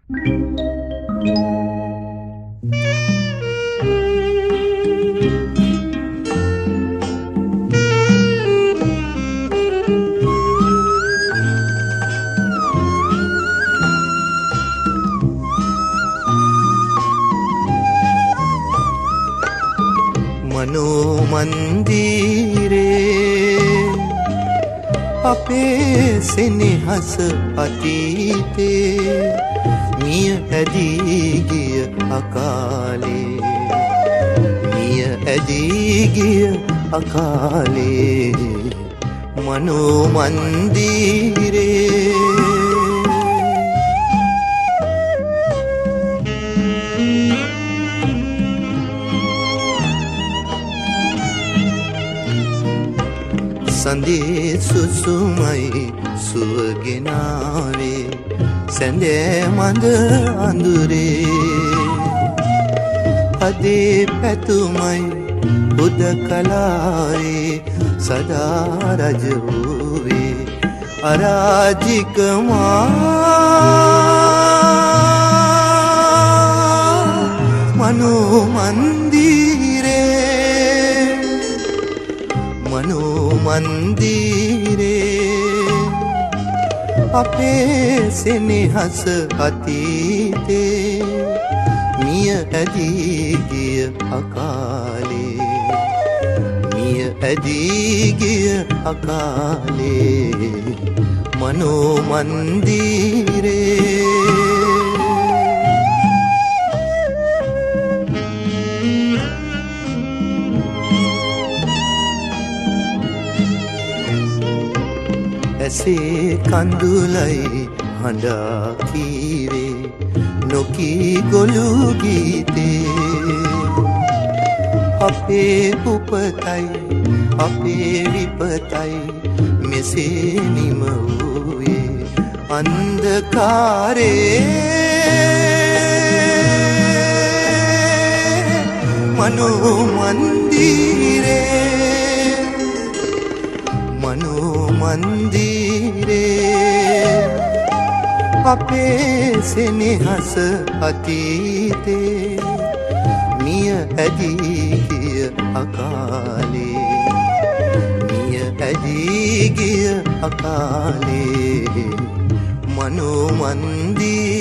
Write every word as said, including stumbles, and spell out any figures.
මනෝ මන්දිරේ අපේ සෙනෙහස අතීතේ මිය ඇදී ගිය අකාලේ මිය ඇදී ගිය අකාලේ මනෝ මන්දිරේ සඳේ සුසුමයි සුවගෙනාවේ සැඳෑ මඳ අඳුරේ අදේ පැතුමයි හුදකලාවේ සදා රජ වූවේ අරාජිකමා මනෝ මන්දිරේ මනෝ මන්දිරේ අපේ සෙනෙහස අතීතේ මිය ඇදී ගිය අකාලේ මිය ඇදී ගිය අකාලේ මනෝ මන්දිරේ ඇසේ කඳුලයි හඬා කීවේ නොකී ගොළු ගීතේ අපේ උපතයි අපේ විපතයි මෙසේ නිම වූයේ අන්ධකාරේ මනෝ මන්දිරේ මනෝ මන්දිරේ අපේ සෙනෙහස අතීතේ මිය ඇදී ගිය අකාලේ මිය ඇදී ගිය අකාලේ මනෝ මන්දිරේ